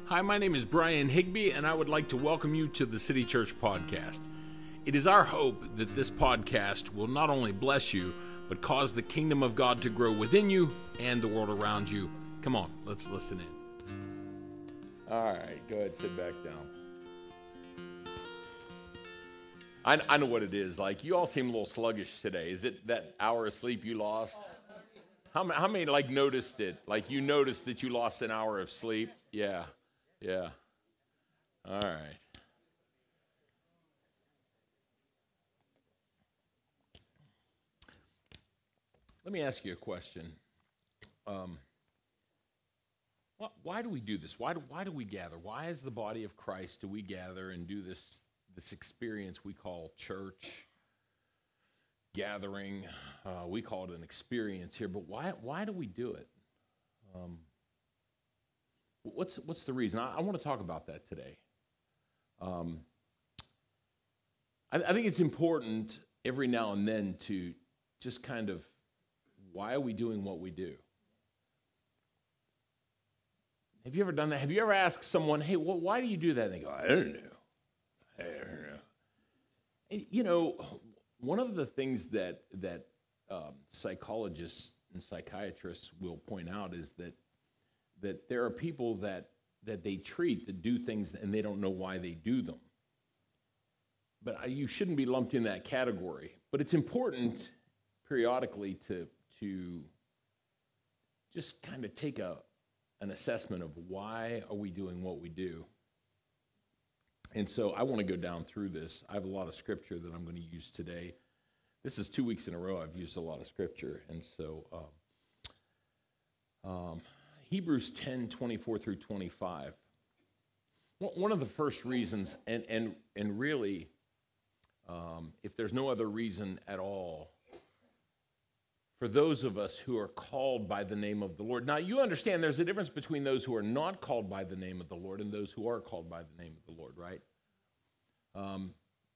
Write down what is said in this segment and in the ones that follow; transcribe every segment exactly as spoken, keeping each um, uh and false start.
Hi, my name is Brian Higby, and I would like to welcome you to the City Church Podcast. It is our hope that this podcast will not only bless you, but cause the kingdom of God to grow within you and the world around you. Come on, let's listen in. All right, go ahead, sit back down. I, I know what it is. Like, you all seem a little sluggish today. Is it that hour of sleep you lost? How many, how many like, noticed it? Like, you noticed that you lost an hour of sleep? Yeah. Yeah. All right. Let me ask you a question. Um, why do we do this? Why do, why do we gather? Why, as the body of Christ, do we gather and do this this experience we call church, gathering? Uh, we call it an experience here, but why why do we do it? Um, What's what's the reason? I, I want to talk about that today. Um, I, I think it's important every now and then to just kind of, why are we doing what we do? Have you ever done that? Have you ever asked someone, hey, well, why do you do that? And they go, I don't know. I don't know. And, you know, one of the things that, that um, psychologists and psychiatrists will point out is that that there are people that, that they treat that do things and they don't know why they do them. But I, you shouldn't be lumped in that category. But it's important periodically to, to just kind of take a, an assessment of why are we doing what we do. And so I want to go down through this. I have a lot of scripture that I'm going to use today. This is two weeks in a row I've used a lot of scripture. And so um, um, Hebrews ten, twenty-four through twenty-five. One of the first reasons, and and and really, um, if there's no other reason at all, for those of us who are called by the name of the Lord. Now, you understand there's a difference between those who are not called by the name of the Lord and those who are called by the name of the Lord, right? Um,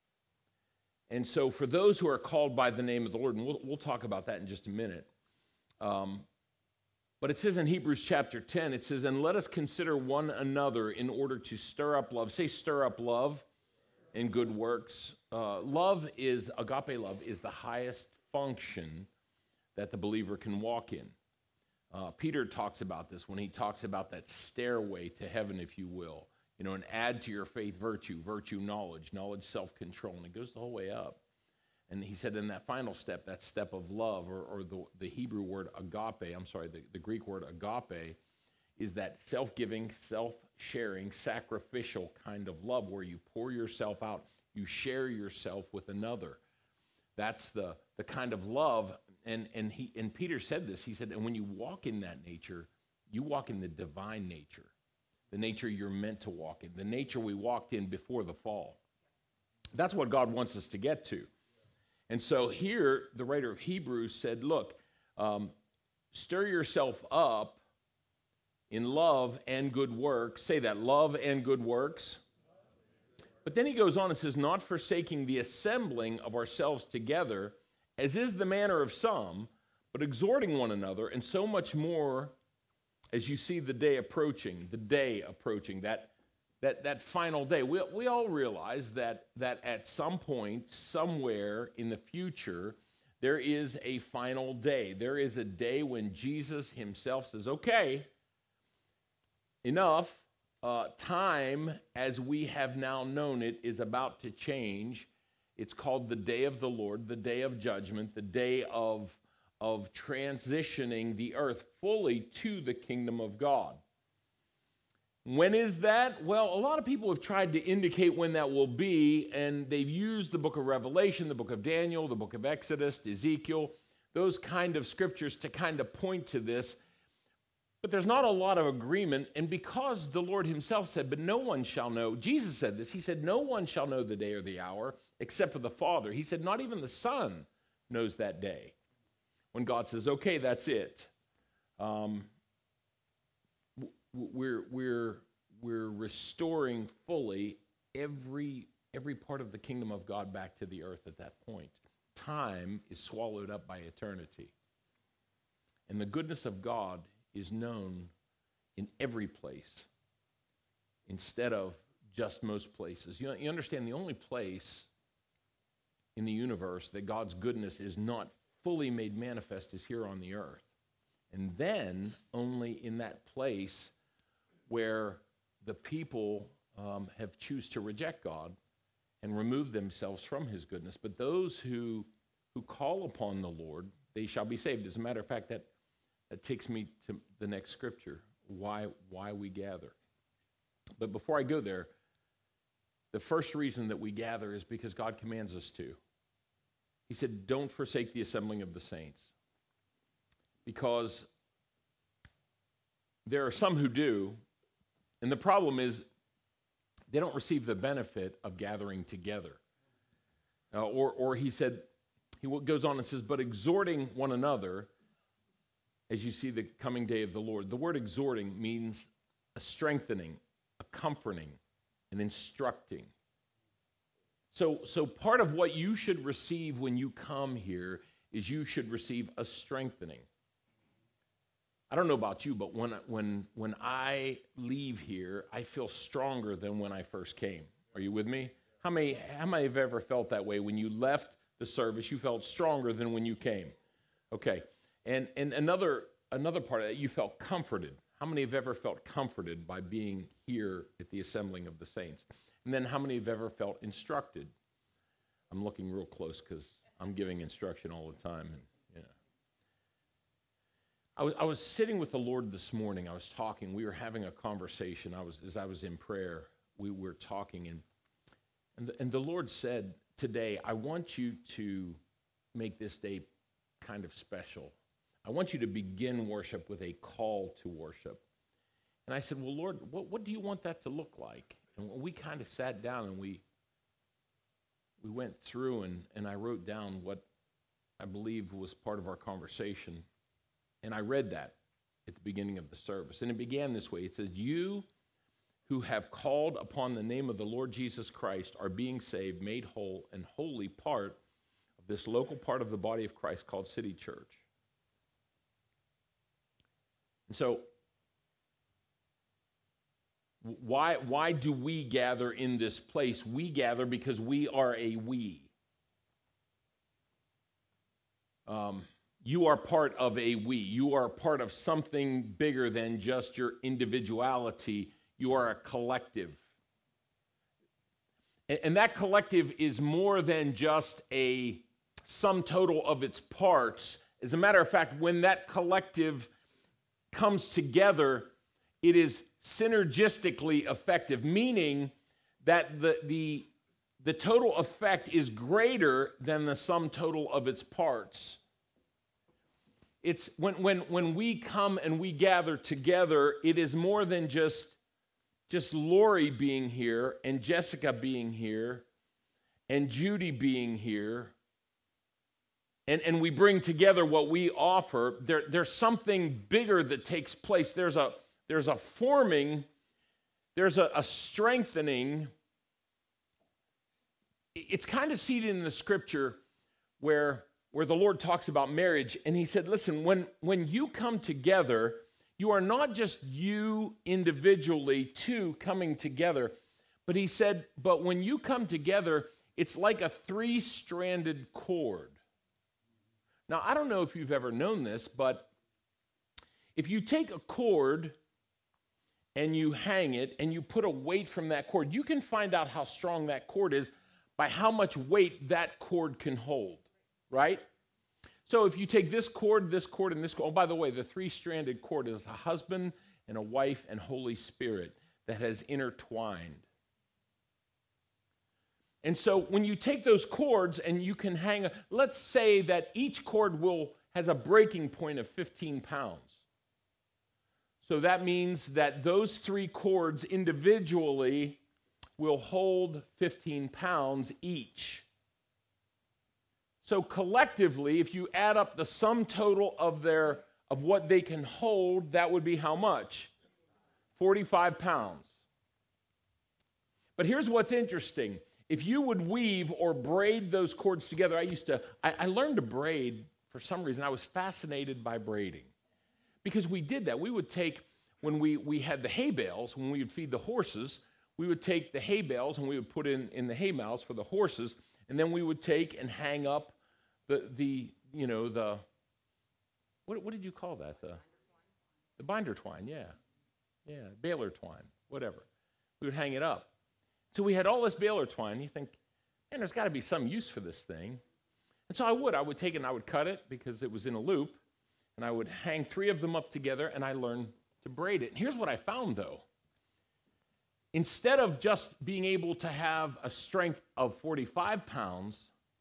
and so for those who are called by the name of the Lord, and we'll, we'll talk about that in just a minute, um, but it says in Hebrews chapter ten, it says, and let us consider one another in order to stir up love. Say, stir up love and good works. Uh, love is, agape love, is the highest function that the believer can walk in. Uh, Peter talks about this when he talks about that stairway to heaven, if you will. You know, and add to your faith virtue, virtue knowledge, knowledge self-control, and it goes the whole way up. And he said in that final step, that step of love, or, or the, the Hebrew word agape, I'm sorry, the, the Greek word agape, is that self-giving, self-sharing, sacrificial kind of love where you pour yourself out, you share yourself with another. That's the, the kind of love, and, and, he, and Peter said this, he said, and when you walk in that nature, you walk in the divine nature, the nature you're meant to walk in, the nature we walked in before the fall. That's what God wants us to get to. And so here, the writer of Hebrews said, look, um, stir yourself up in love and good works. Say that, love and good works. But then he goes on and says, not forsaking the assembling of ourselves together, as is the manner of some, but exhorting one another, and so much more as you see the day approaching, the day approaching, that That, that final day. We, we all realize that, that at some point, somewhere in the future, there is a final day. There is a day when Jesus himself says, okay, enough. Uh, time, as we have now known it, is about to change. It's called the day of the Lord, the day of judgment, the day of, of transitioning the earth fully to the kingdom of God. When is that? Well, a lot of people have tried to indicate when that will be, and they've used the book of Revelation, the book of Daniel, the book of Exodus, Ezekiel, those kind of scriptures to kind of point to this. But there's not a lot of agreement, and because the Lord himself said, but no one shall know, Jesus said this, he said, no one shall know the day or the hour except for the Father. He said, not even the Son knows that day. When God says, okay, that's it. Um, We're we're we're restoring fully every every part of the kingdom of God back to the earth at that point. Time is swallowed up by eternity. And the goodness of God is known in every place. instead of just most places. You, you understand the only place in the universe that God's goodness is not fully made manifest is here on the earth. And then only in that place where the people um, have choose to reject God and remove themselves from his goodness. But those who who call upon the Lord, they shall be saved. As a matter of fact, that, that takes me to the next scripture, why, why we gather. But before I go there, the first reason that we gather is because God commands us to. He said, don't forsake the assembling of the saints. Because there are some who do, and the problem is they don't receive the benefit of gathering together. Uh, or, or he said, he goes on and says, but exhorting one another as you see the coming day of the Lord. The word exhorting means a strengthening, a comforting, an instructing. So, so part of what you should receive when you come here is you should receive a strengthening. I don't know about you, but when, when, when I leave here, I feel stronger than when I first came. Are you with me? How many, how many have ever felt that way? When you left the service, you felt stronger than when you came. Okay. And, and another, another part of that, you felt comforted. How many have ever felt comforted by being here at the assembling of the saints? And then how many have ever felt instructed? I'm looking real close because I'm giving instruction all the time. And, you know. I was, I was sitting with the Lord this morning. I was talking. We were having a conversation. I was, as I was in prayer, we were talking. And, and, the, and the Lord said, today, I want you to make this day kind of special. I want you to begin worship with a call to worship. And I said, well, Lord, what, what do you want that to look like? And we kind of sat down and we we went through and, and I wrote down what I believe was part of our conversation. And I read that at the beginning of the service. And it began this way. It says, you who have called upon the name of the Lord Jesus Christ are being saved, made whole, and wholly part of this local part of the body of Christ called City Church. And so, why, why do we gather in this place? We gather because we are a we. Um, you are part of a we. You are part of something bigger than just your individuality. You are a collective. And, and that collective is more than just a sum total of its parts. As a matter of fact, when that collective comes together, it is synergistically effective, meaning that the, the, the total effect is greater than the sum total of its parts. It's when, when, when we come and we gather together, it is more than just, just Lori being here and Jessica being here and Judy being here. And, and we bring together what we offer. There, there's something bigger that takes place. There's a There's a forming, there's a, a strengthening. It's kind of seated in the scripture where, where the Lord talks about marriage. And he said, listen, when, when you come together, you are not just you individually, two coming together. But he said, but when you come together, it's like a three-stranded cord. Now, I don't know if you've ever known this, but if you take a cord and you hang it, and you put a weight from that cord, you can find out how strong that cord is by how much weight that cord can hold, right? So if you take this cord, this cord, and this cord, oh, by the way, the three-stranded cord is a husband and a wife and Holy Spirit that has intertwined. And so when you take those cords and you can hang, a, let's say that each cord will has a breaking point of fifteen pounds. So that means that those three cords individually will hold fifteen pounds each. So collectively, if you add up the sum total of their of what they can hold, that would be how much? forty-five pounds. But here's what's interesting. If you would weave or braid those cords together, I used to, I, I learned to braid for some reason. I was fascinated by braiding. Because we did that. We would take when we, we had the hay bales, when we would feed the horses, we would take the hay bales and we would put in, in the hay mows for the horses, and then we would take and hang up the, the you know, the, what, what did you call that? The, the binder twine, yeah. Yeah, baler twine, whatever. We would hang it up. So we had all this baler twine. You think, man, there's got to be some use for this thing. And so I would. I would take it and I would cut it because it was in a loop, and I would hang three of them up together, and I learned to braid it. And here's what I found, though. Instead of just being able to have a strength of forty-five pounds,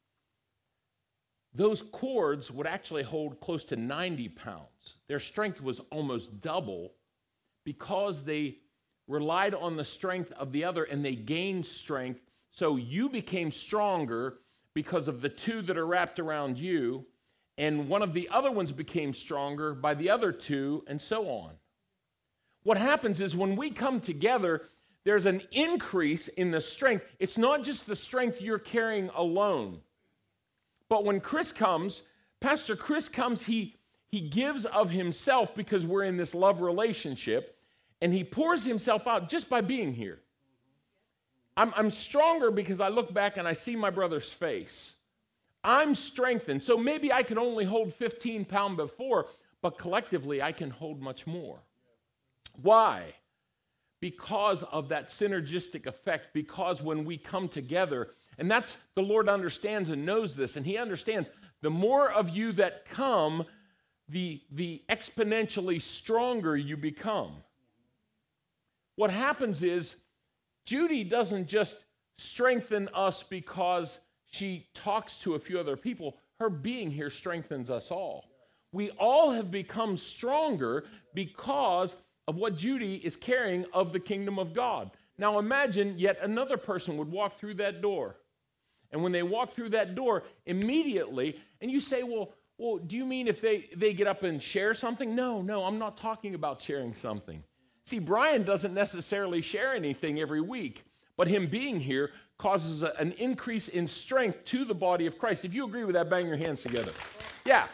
those cords would actually hold close to ninety pounds. Their strength was almost double because they relied on the strength of the other and they gained strength. So you became stronger because of the two that are wrapped around you, and one of the other ones became stronger by the other two, and so on. What happens is when we come together, there's an increase in the strength. It's not just the strength you're carrying alone. But when Chris comes, Pastor Chris comes, he, he gives of himself because we're in this love relationship, and he pours himself out just by being here. I'm, I'm stronger because I look back and I see my brother's face. I'm strengthened. So maybe I could only hold fifteen pounds before, but collectively I can hold much more. Why? Because of that synergistic effect, because when we come together, and that's, the Lord understands and knows this, and he understands the more of you that come, the, the exponentially stronger you become. What happens is, Judy doesn't just strengthen us because she talks to a few other people. Her being here strengthens us all. We all have become stronger because of what Judy is carrying of the kingdom of God. Now imagine yet another person would walk through that door. And when they walk through that door, immediately, and you say, well, well, do you mean if they, they get up and share something? No, no, I'm not talking about sharing something. See, Brian doesn't necessarily share anything every week, but him being here causes a, an increase in strength to the body of Christ. If you agree with that, bang your hands together. Yeah.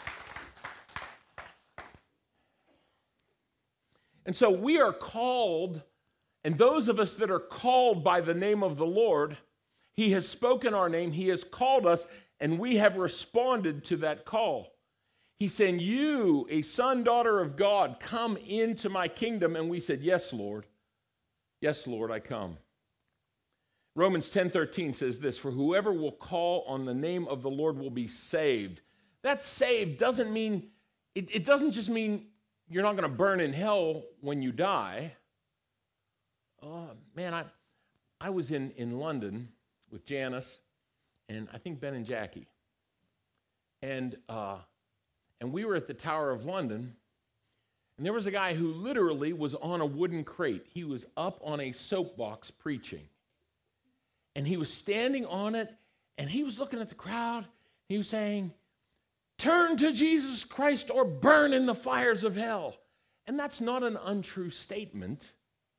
And so we are called, and those of us that are called by the name of the Lord, he has spoken our name, he has called us, and we have responded to that call. He's saying, you, a son, daughter of God, come into my kingdom. And we said, yes, Lord. Yes, Lord, I come. Romans ten thirteen says this, for whoever will call on the name of the Lord will be saved. That saved doesn't mean, it, it doesn't just mean you're not going to burn in hell when you die. Oh, man, I, I was in, in London with Janice and I think Ben and Jackie. And, uh, And we were at the Tower of London, and there was a guy who literally was on a wooden crate. He was up on a soapbox preaching. And he was standing on it, and he was looking at the crowd. He was saying, turn to Jesus Christ or burn in the fires of hell. And that's not an untrue statement.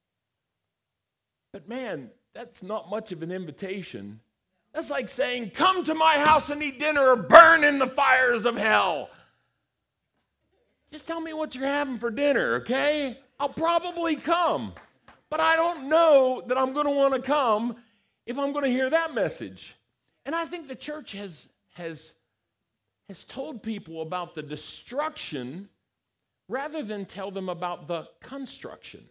But man, that's not much of an invitation. That's like saying, come to my house and eat dinner or burn in the fires of hell. Just tell me what you're having for dinner, okay? I'll probably come. But I don't know that I'm going to want to come if I'm going to hear that message. And I think the church has, has, has told people about the destruction rather than tell them about the construction.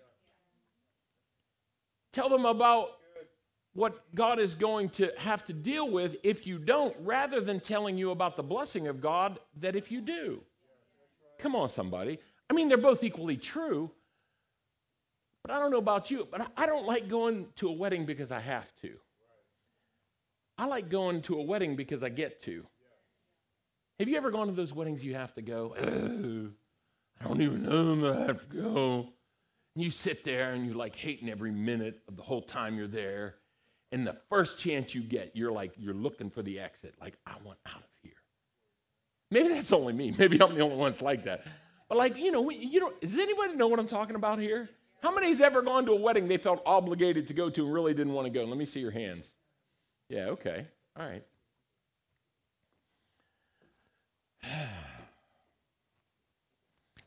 Tell them about what God is going to have to deal with if you don't, rather than telling you about the blessing of God that if you do. Come on, somebody. I mean, they're both equally true, but I don't know about you, but I don't like going to a wedding because I have to. I like going to a wedding because I get to. Have you ever gone to those weddings you have to go? Oh, I don't even know that I have to go. And you sit there and you're like hating every minute of the whole time you're there. And the first chance you get, you're like, you're looking for the exit. Like, I want out of here. Maybe that's only me. Maybe I'm the only one that's like that. But like, you know, you know, does anybody know what I'm talking about here? How many has ever gone to a wedding they felt obligated to go to and really didn't want to go? Let me see your hands. Yeah, okay. All right.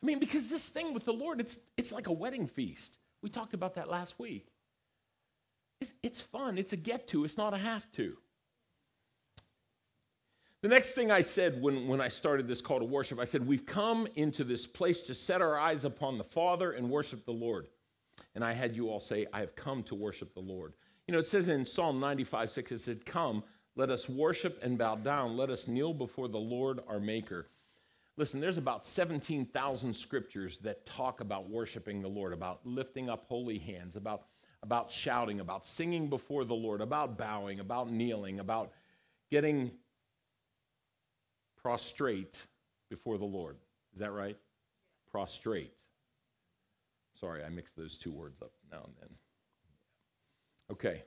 I mean, because this thing with the Lord, it's it's like a wedding feast. We talked about that last week. It's, it's fun. It's a get to. It's not a have to. The next thing I said when, when I started this call to worship, I said, we've come into this place to set our eyes upon the Father and worship the Lord. And I had you all say, I have come to worship the Lord. You know, it says in Psalm ninety-five, six, it said, come, let us worship and bow down. Let us kneel before the Lord our Maker. Listen, there's about seventeen thousand scriptures that talk about worshiping the Lord, about lifting up holy hands, about, about shouting, about singing before the Lord, about bowing, about kneeling, about getting prostrate before the Lord. Is that right? Prostrate. Sorry, I mixed those two words up now and then. Okay.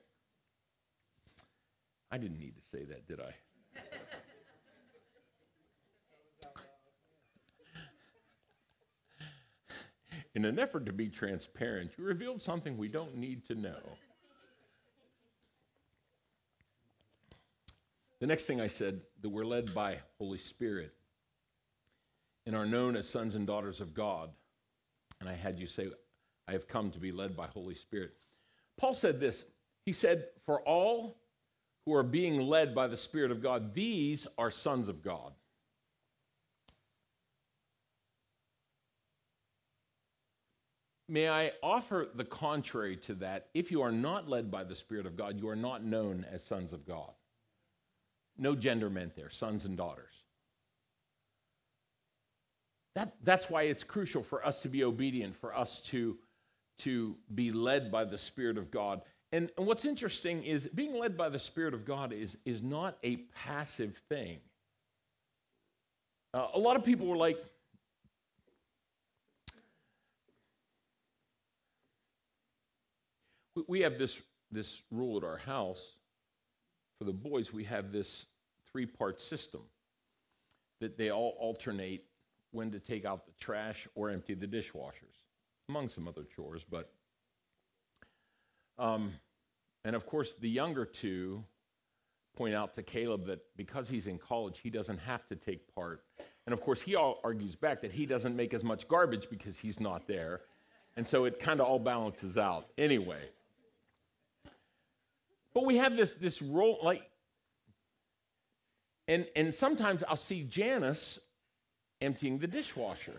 I didn't need to say that, did I? In an effort to be transparent, you revealed something we don't need to know. The next thing I said, that we're led by Holy Spirit and are known as sons and daughters of God. And I had you say, I have come to be led by Holy Spirit. Paul said this. He said, for all who are being led by the Spirit of God, these are sons of God. May I offer the contrary to that? If you are not led by the Spirit of God, you are not known as sons of God. No gender meant there, sons and daughters. That, that's why it's crucial for us to be obedient, for us to, to be led by the Spirit of God. And, and what's interesting is being led by the Spirit of God is, is not a passive thing. Uh, a lot of people were like, we, we have this, this rule at our house. For the boys, we have this three-part system that they all alternate when to take out the trash or empty the dishwashers, among some other chores. But, um, and of course, the younger two point out to Caleb that because he's in college, he doesn't have to take part. And of course, he all argues back that he doesn't make as much garbage because he's not there. And so it kind of all balances out anyway. But we have this, this role, like, and, and sometimes I'll see Janice emptying the dishwasher.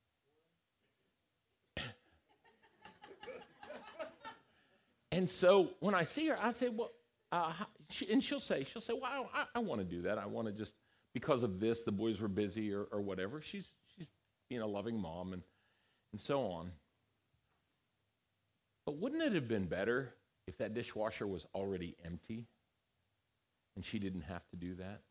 And so when I see her, I say, well, uh, she, and she'll say, she'll say, well, I, I want to do that. I want to just, because of this, the boys were busy or, or whatever. She's, she's being a loving mom and, and so on. But wouldn't it have been better if that dishwasher was already empty and she didn't have to do that?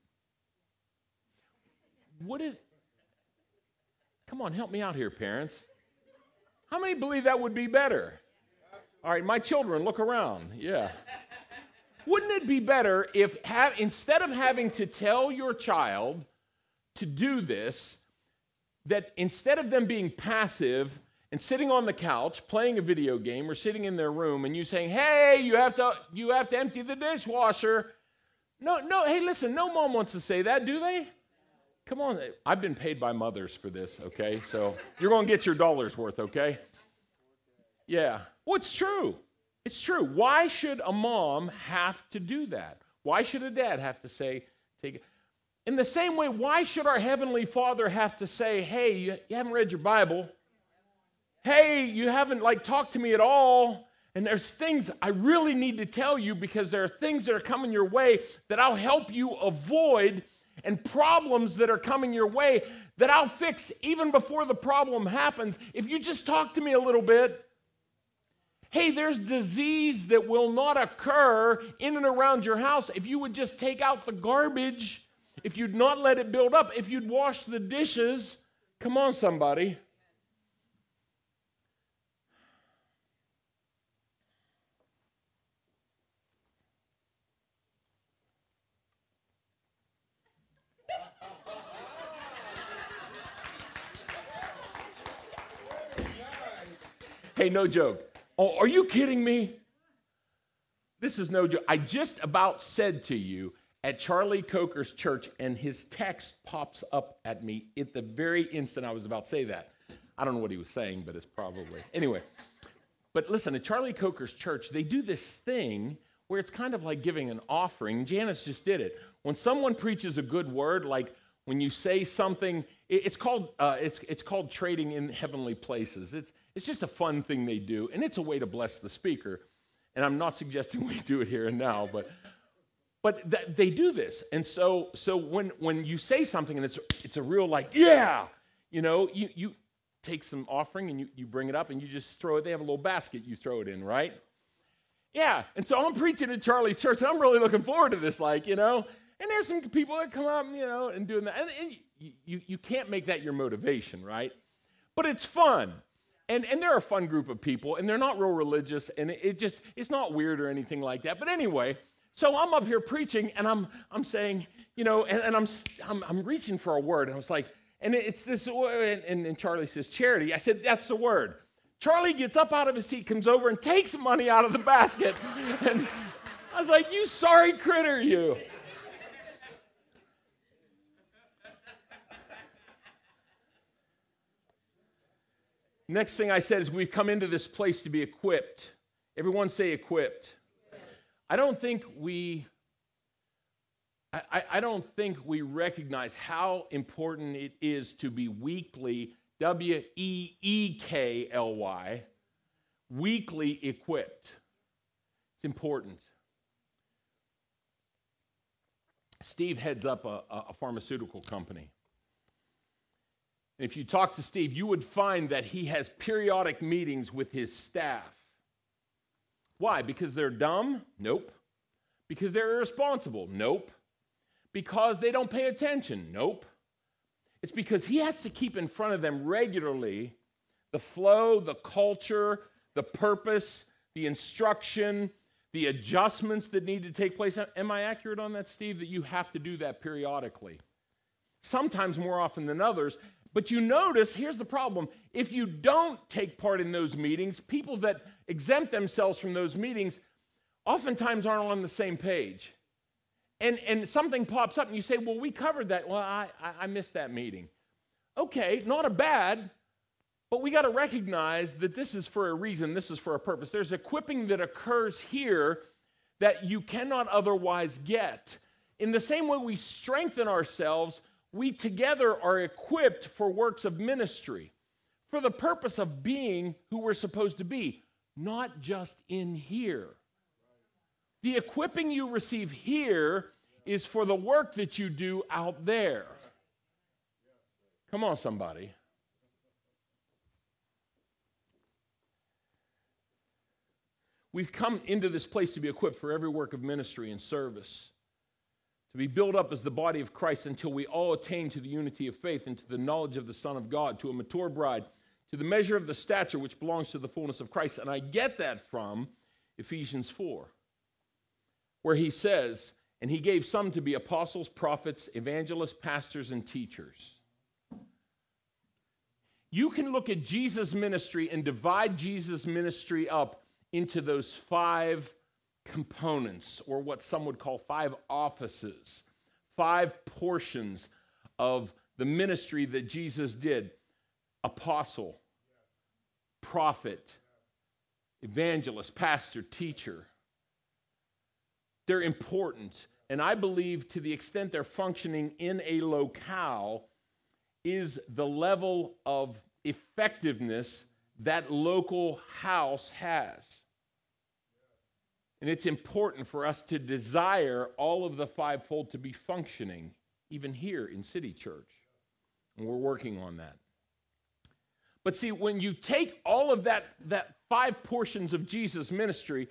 Would it? Come on, help me out here, parents. How many believe that would be better? All right, my children, look around. Yeah. Wouldn't it be better if, have, instead of having to tell your child to do this, that instead of them being passive and sitting on the couch playing a video game or sitting in their room and you saying, hey, you have to you have to empty the dishwasher. No, no, hey, listen, no mom wants to say that, do they? Come on, I've been paid by mothers for this, okay? So you're going to get your dollar's worth, okay? Yeah. Well, it's true. It's true. Why should a mom have to do that? Why should a dad have to say, take it? In the same way, why should our Heavenly Father have to say, hey, you, you haven't read your Bible? Hey, you haven't, like, talked to me at all. And there's things I really need to tell you because there are things that are coming your way that I'll help you avoid and problems that are coming your way that I'll fix even before the problem happens if you just talk to me a little bit. Hey, there's disease that will not occur in and around your house if you would just take out the garbage, if you'd not let it build up, if you'd wash the dishes. Come on, somebody. Hey, no joke. Oh, are you kidding me? This is no joke. I just about said to you at Charlie Coker's church, and his text pops up at me at the very instant I was about to say that. I don't know what he was saying, but it's probably. Anyway, but listen, at Charlie Coker's church, they do this thing where it's kind of like giving an offering. Janice just did it. When someone preaches a good word, like when you say something, it, it's called uh, it's it's called trading in heavenly places. It's it's just a fun thing they do, and it's a way to bless the speaker. And I'm not suggesting we do it here and now, but but th- they do this. And so so when when you say something and it's it's a real like yeah, you know, you you take some offering and you you bring it up and you just throw it. They have a little basket you throw it in, right? Yeah, and so I'm preaching at Charlie's church, and I'm really looking forward to this, like, you know, and there's some people that come up, you know, and doing that, and, and you, you, you can't make that your motivation, right? But it's fun, and and they're a fun group of people, and they're not real religious, and it, it just, it's not weird or anything like that, but anyway, so I'm up here preaching, and I'm I'm saying, you know, and, and I'm, I'm I'm reaching for a word, and I was like, and it's this, and, and Charlie says, charity. I said, that's the word. Charlie gets up out of his seat, comes over, and takes money out of the basket. And I was like, you sorry critter, you. Next thing I said is we've come into this place to be equipped. Everyone say equipped. I don't think we, I, I, I don't think we recognize how important it is to be weekly W E E K L Y, weekly equipped. It's important. Steve heads up a, a pharmaceutical company. And if you talk to Steve, you would find that he has periodic meetings with his staff. Why? Because they're dumb? Nope. Because they're irresponsible? Nope. Because they don't pay attention? Nope. It's because he has to keep in front of them regularly the flow, the culture, the purpose, the instruction, the adjustments that need to take place. Am I accurate on that, Steve, that you have to do that periodically? Sometimes more often than others. But you notice, here's the problem. If you don't take part in those meetings, people that exempt themselves from those meetings oftentimes aren't on the same page. And and something pops up and you say, well, we covered that. Well, I, I, I missed that meeting. Okay, not a bad, but we got to recognize that this is for a reason. This is for a purpose. There's equipping that occurs here that you cannot otherwise get. In the same way we strengthen ourselves, we together are equipped for works of ministry, for the purpose of being who we're supposed to be, not just in here. The equipping you receive here is for the work that you do out there. Come on, somebody. We've come into this place to be equipped for every work of ministry and service, to be built up as the body of Christ until we all attain to the unity of faith and to the knowledge of the Son of God, to a mature bride, to the measure of the stature which belongs to the fullness of Christ. And I get that from Ephesians four. Where he says, and he gave some to be apostles, prophets, evangelists, pastors, and teachers. You can look at Jesus' ministry and divide Jesus' ministry up into those five components, or what some would call five offices, five portions of the ministry that Jesus did. Apostle, prophet, evangelist, pastor, teacher. They're important, and I believe to the extent they're functioning in a locale is the level of effectiveness that local house has. And it's important for us to desire all of the fivefold to be functioning, even here in City Church, and we're working on that. But see, when you take all of that, that five portions of Jesus' ministry,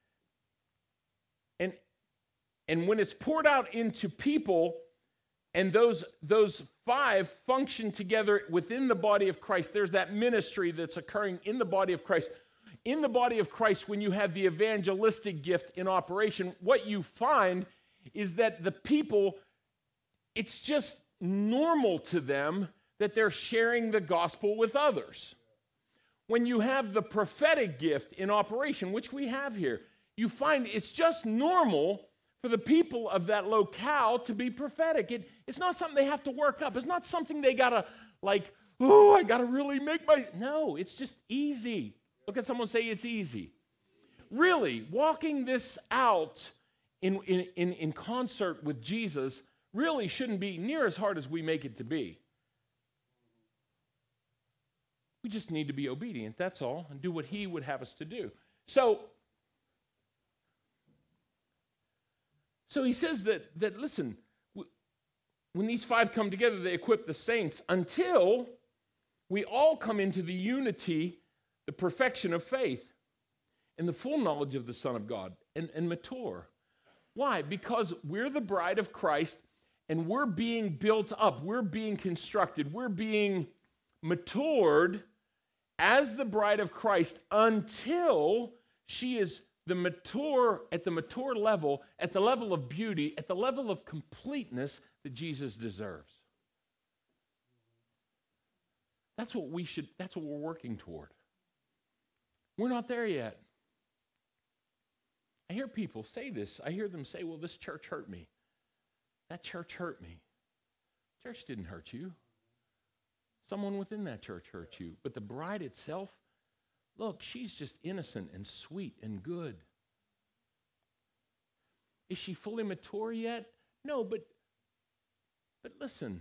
And, and when it's poured out into people, and those, those five function together within the body of Christ, there's that ministry that's occurring in the body of Christ. In the body of Christ, when you have the evangelistic gift in operation, what you find is that the people, it's just normal to them that they're sharing the gospel with others. When you have the prophetic gift in operation, which we have here, you find it's just normal for the people of that locale to be prophetic. It, it's not something they have to work up. It's not something they got to, like, oh, I got to really make my, no, it's just easy. Look at someone say it's easy. Really, walking this out in, in, in, in concert with Jesus really shouldn't be near as hard as we make it to be. We just need to be obedient, that's all, and do what he would have us to do. So, so he says that, that listen, when these five come together, they equip the saints until we all come into the unity, the perfection of faith, and the full knowledge of the Son of God, and, and mature. Why? Because we're the bride of Christ, and we're being built up, we're being constructed, we're being matured as the bride of Christ until she is the mature, at the mature level, at the level of beauty, at the level of completeness that Jesus deserves. That's what we should, that's what we're working toward. We're not there yet. I hear people say this. I hear them say, well, this church hurt me. That church hurt me. Church didn't hurt you. Someone within that church hurt you. But the bride itself, look, she's just innocent and sweet and good. Is she fully mature yet? No, but, but listen.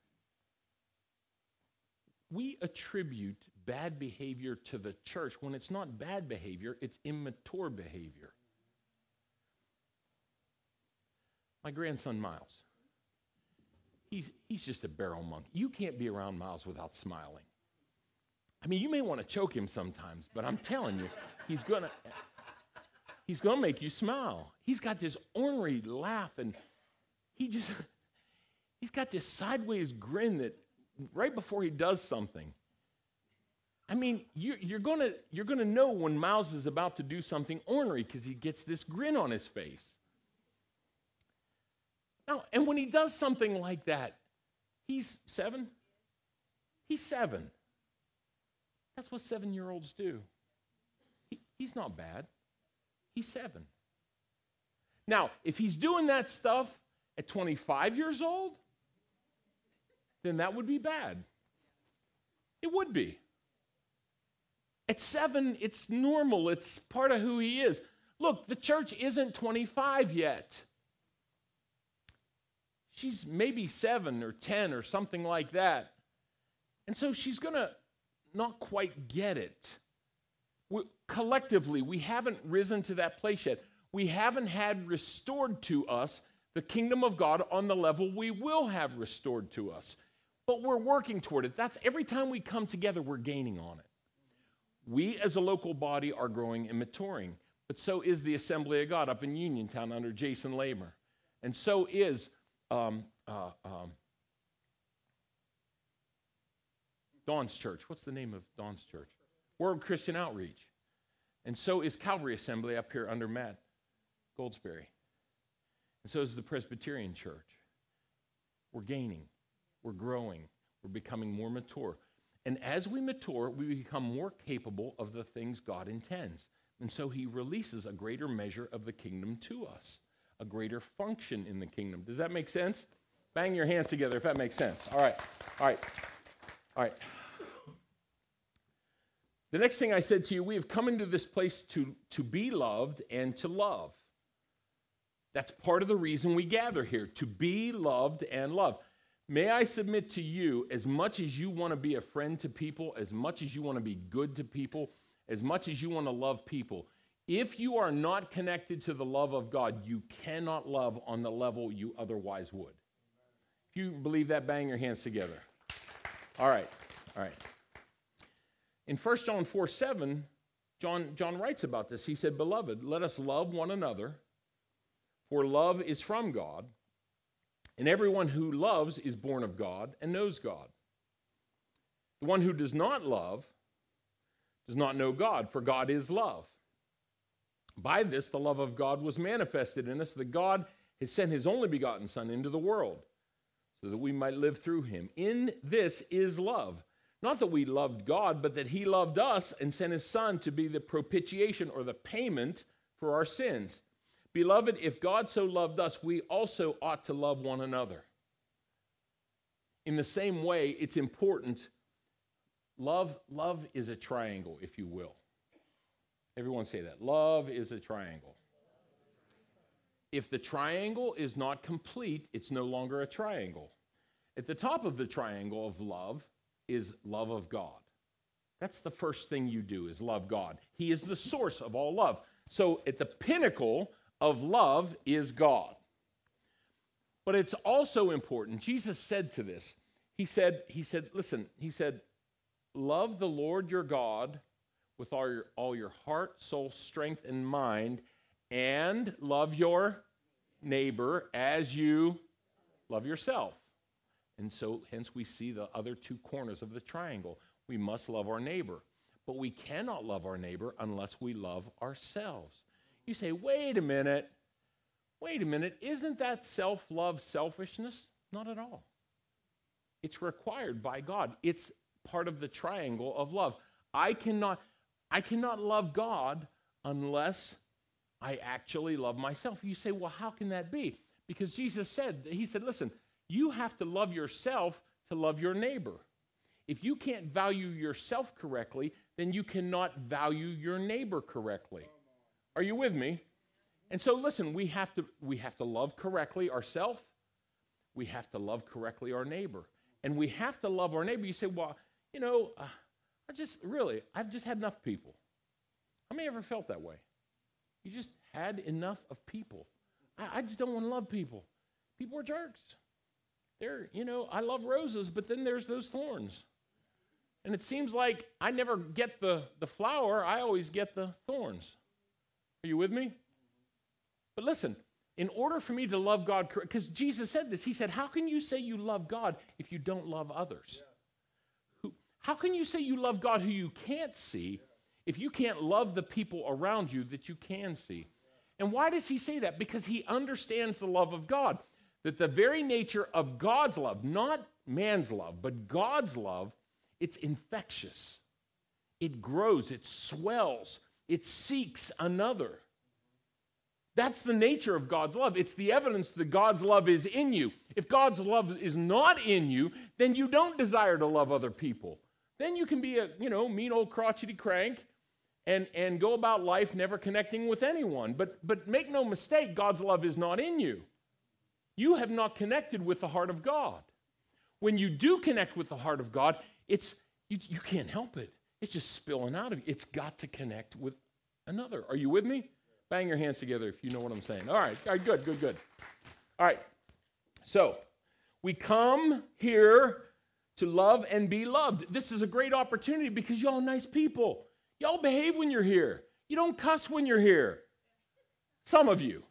We attribute bad behavior to the church when it's not bad behavior, it's immature behavior. My grandson, Miles, he's, he's just a barrel monkey. You can't be around Miles without smiling. I mean, you may want to choke him sometimes, but I'm telling you, he's going to he's gonna make you smile. He's got this ornery laugh, and he just, he's got this sideways grin that right before he does something. I mean, you, you're going to you're gonna know when Miles is about to do something ornery because he gets this grin on his face. Now, and when he does something like that, he's seven? He's seven. That's what seven-year-olds do. He, he's not bad. He's seven. Now, if he's doing that stuff at twenty-five years old, then that would be bad. It would be. At seven, it's normal. It's part of who he is. Look, the church isn't twenty-five yet. She's maybe seven or ten or something like that. And so she's going to not quite get it. We, collectively, we haven't risen to that place yet. We haven't had restored to us the kingdom of God on the level we will have restored to us. But we're working toward it. That's every time we come together, we're gaining on it. We as a local body are growing and maturing, but so is the Assembly of God up in Uniontown under Jason Lamer. And so is um, uh, um, Dawn's Church. What's the name of Dawn's Church? World Christian Outreach. And so is Calvary Assembly up here under Matt Goldsberry. And so is the Presbyterian Church. We're gaining. We're growing. We're becoming more mature. And as we mature, we become more capable of the things God intends. And so he releases a greater measure of the kingdom to us, a greater function in the kingdom. Does that make sense? Bang your hands together if that makes sense. All right. All right. All right. The next thing I said to you, we have come into this place to, to be loved and to love. That's part of the reason we gather here, to be loved and love. May I submit to you, as much as you want to be a friend to people, as much as you want to be good to people, as much as you want to love people, if you are not connected to the love of God, you cannot love on the level you otherwise would. If you believe that, bang your hands together. All right, all right. In First John four seven, John, John writes about this. He said, "Beloved, let us love one another, for love is from God. And everyone who loves is born of God and knows God. The one who does not love does not know God, for God is love. By this, the love of God was manifested in us, that God has sent his only begotten Son into the world, so that we might live through him. In this is love. Not that we loved God, but that he loved us and sent his Son to be the propitiation or the payment for our sins. Beloved, if God so loved us, we also ought to love one another." In the same way, it's important Love, love is a triangle, if you will. Everyone say that. Love is a triangle. If the triangle is not complete, it's no longer a triangle. At the top of the triangle of love is love of God. That's the first thing you do, is love God. He is the source of all love. So at the pinnacle of love is God. But it's also important. Jesus said to this, he said, he said, listen, he said, love the Lord your God with all your, all your heart, soul, strength, and mind, and love your neighbor as you love yourself. And so hence we see the other two corners of the triangle. We must love our neighbor, but we cannot love our neighbor unless we love ourselves. You say, wait a minute, wait a minute, isn't that self-love selfishness? Not at all. It's required by God. It's part of the triangle of love. I cannot, I cannot love God unless I actually love myself. You say, well, how can that be? Because Jesus said, he said, listen, you have to love yourself to love your neighbor. If you can't value yourself correctly, then you cannot value your neighbor correctly. Are you with me? And so listen, we have to we have to love correctly ourselves. We have to love correctly our neighbor. And we have to love our neighbor. You say, well, you know, uh, I just really, I've just had enough people. How many ever felt that way? You just had enough of people. I, I just don't want to love people. People are jerks. They're, you know, I love roses, but then there's those thorns. And it seems like I never get the, the flower, I always get the thorns. Are you with me? But listen, in order for me to love God, because Jesus said this, he said, how can you say you love God if you don't love others? Yes. Who, how can you say you love God who you can't see if you can't love the people around you that you can see? And why does he say that? Because he understands the love of God. That the very nature of God's love, not man's love, but God's love, it's infectious. It grows, it swells, it seeks another. That's the nature of God's love. It's the evidence that God's love is in you. If God's love is not in you, then you don't desire to love other people. Then you can be a, you know, mean old crotchety crank and, and go about life never connecting with anyone. But, but make no mistake, God's love is not in you. You have not connected with the heart of God. When you do connect with the heart of God, it's you, you can't help it. It's just spilling out of you. It's got to connect with another. Are you with me? Bang your hands together if you know what I'm saying. All right, all right, good, good, good. All right, so we come here to love and be loved. This is a great opportunity because y'all nice people. Y'all behave when you're here. You don't cuss when you're here. Some of you.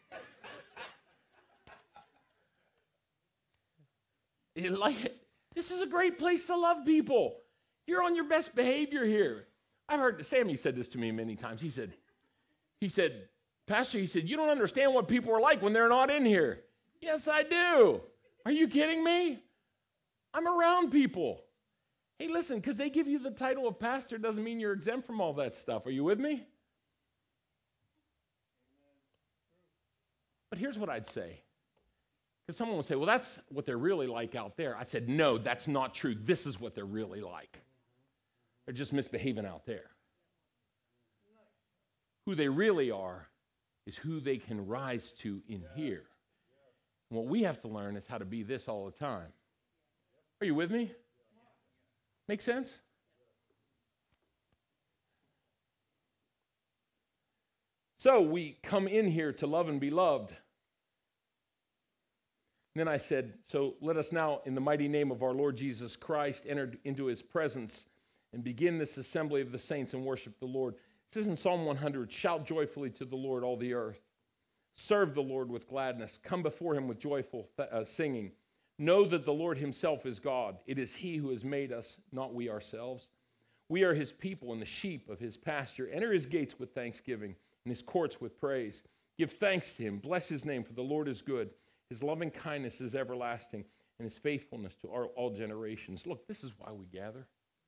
Like, this is a great place to love people. You're on your best behavior here. I've heard, Sammy said this to me many times. He said, he said, Pastor, he said, you don't understand what people are like when they're not in here. Yes, I do. Are you kidding me? I'm around people. Hey, listen, because they give you the title of pastor doesn't mean you're exempt from all that stuff. Are you with me? But here's what I'd say. Because someone will say, well, that's what they're really like out there. I said, no, that's not true. This is what they're really like. They're just misbehaving out there. Who they really are is who they can rise to in here. And what we have to learn is how to be this all the time. Are you with me? Make sense? So we come in here to love and be loved. And then I said, so let us now, in the mighty name of our Lord Jesus Christ, enter into his presence and begin this assembly of the saints and worship the Lord. It says in Psalm one hundred, shout joyfully to the Lord, all the earth. Serve the Lord with gladness. Come before him with joyful th- uh, singing. Know that the Lord himself is God. It is he who has made us, not we ourselves. We are his people and the sheep of his pasture. Enter his gates with thanksgiving and his courts with praise. Give thanks to him. Bless his name, for the Lord is good. His loving kindness is everlasting, and his faithfulness to our, all generations. Look, this is why we gather.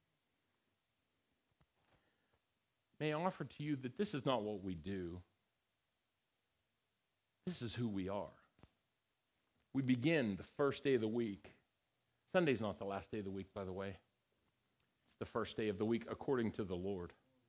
May I offer to you that this is not what we do. This is who we are. We begin the first day of the week. Sunday's not the last day of the week, by the way. It's the first day of the week according to the Lord.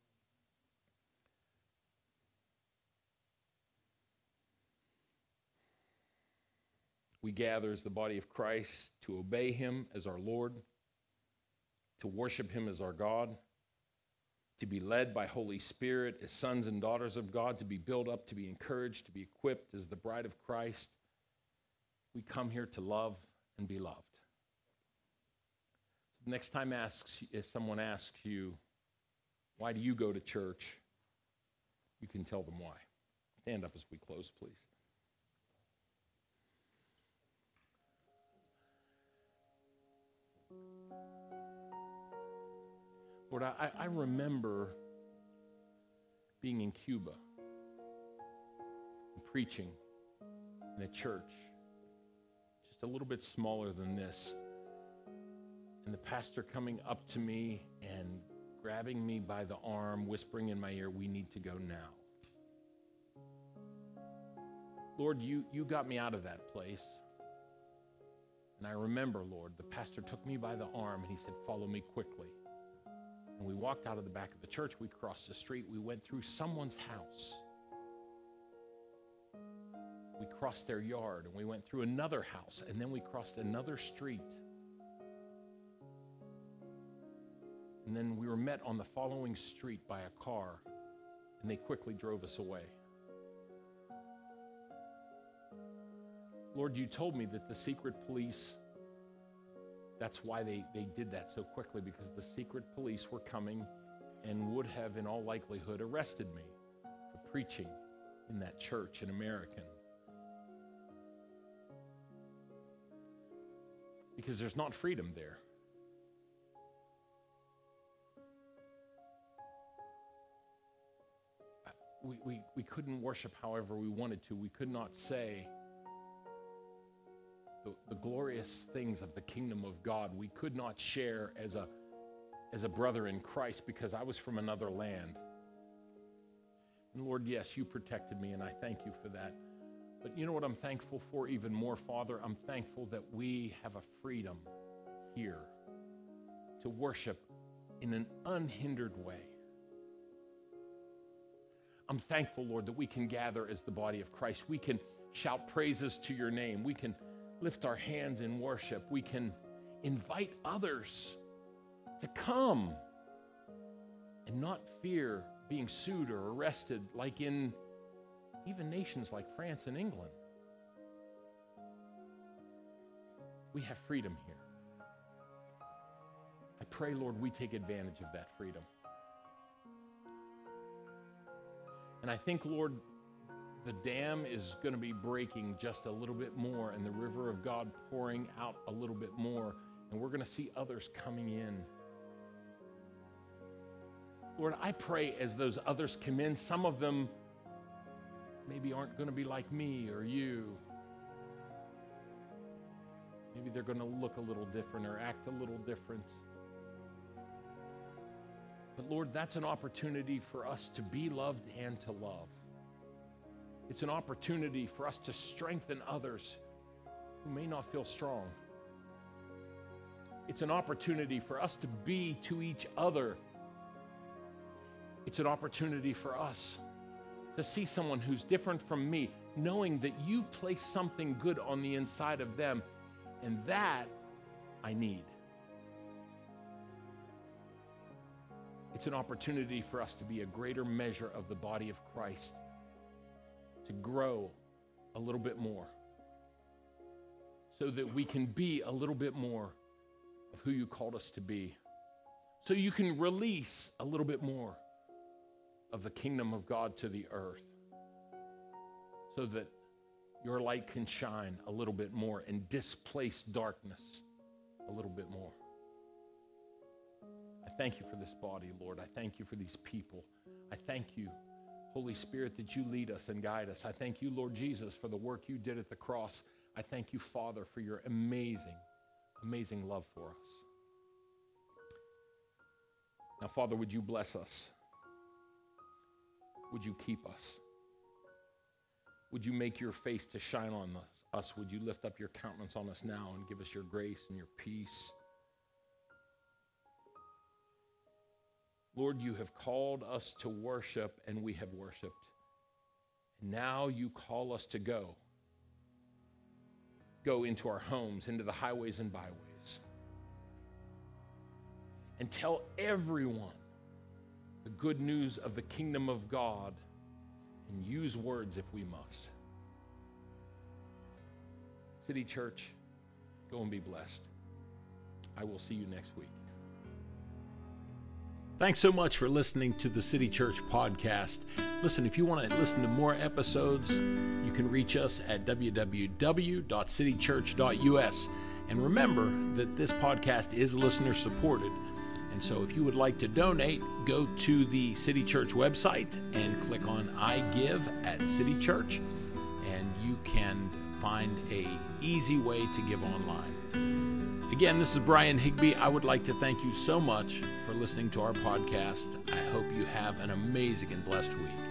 We gather as the body of Christ to obey him as our Lord, to worship him as our God, to be led by Holy Spirit as sons and daughters of God, to be built up, to be encouraged, to be equipped as the bride of Christ. We come here to love and be loved. Next time asks, if someone asks you, why do you go to church? You can tell them why. Stand up as we close, please. Lord, I, I remember being in Cuba and preaching in a church just a little bit smaller than this. And the pastor coming up to me and grabbing me by the arm, whispering in my ear, we need to go now. Lord, you, you got me out of that place. And I remember, Lord, the pastor took me by the arm and he said, follow me quickly. And we walked out of the back of the church. We crossed the street. We went through someone's house. We crossed their yard and we went through another house. And then we crossed another street. And then we were met on the following street by a car, and they quickly drove us away. Lord, you told me that the secret police, that's why they, they did that so quickly, because the secret police were coming and would have, in all likelihood, arrested me for preaching in that church in American. Because there's not freedom there. We, we, we couldn't worship however we wanted to. We could not say the, the glorious things of the kingdom of God. We could not share as a, as a brother in Christ because I was from another land. And Lord, yes, you protected me, and I thank you for that. But you know what I'm thankful for even more, Father? I'm thankful that we have a freedom here to worship in an unhindered way. I'm thankful, Lord, that we can gather as the body of Christ. We can shout praises to your name. We can lift our hands in worship. We can invite others to come and not fear being sued or arrested like in even nations like France and England. We have freedom here. I pray, Lord, we take advantage of that freedom. And I think, Lord, the dam is going to be breaking just a little bit more and the river of God pouring out a little bit more. And we're going to see others coming in. Lord, I pray as those others come in, some of them maybe aren't going to be like me or you. Maybe they're going to look a little different or act a little different. But Lord, that's an opportunity for us to be loved and to love. It's an opportunity for us to strengthen others who may not feel strong. It's an opportunity for us to be to each other. It's an opportunity for us to see someone who's different from me, knowing that you've placed something good on the inside of them, and that I need. It's an opportunity for us to be a greater measure of the body of Christ, to grow a little bit more, so that we can be a little bit more of who you called us to be, so you can release a little bit more of the kingdom of God to the earth, so that your light can shine a little bit more and displace darkness a little bit more. I thank you for this body, Lord. I thank you for these people. I thank you, Holy Spirit, that you lead us and guide us. I thank you, Lord Jesus, for the work you did at the cross. I thank you, Father, for your amazing, amazing love for us. Now, Father, would you bless us? Would you keep us? Would you make your face to shine on us? Would you lift up your countenance on us now and give us your grace and your peace? Lord, you have called us to worship, and we have worshiped. And now you call us to go. Go into our homes, into the highways and byways, and tell everyone the good news of the kingdom of God, and use words if we must. City Church, go and be blessed. I will see you next week. Thanks so much for listening to the City Church podcast. Listen, if you want to listen to more episodes, you can reach us at w w w dot city church dot u s. And remember that this podcast is listener supported. And so if you would like to donate, go to the City Church website and click on I Give at City Church, and you can find a easy way to give online. Again, this is Brian Higby. I would like to thank you so much for listening to our podcast. I hope you have an amazing and blessed week.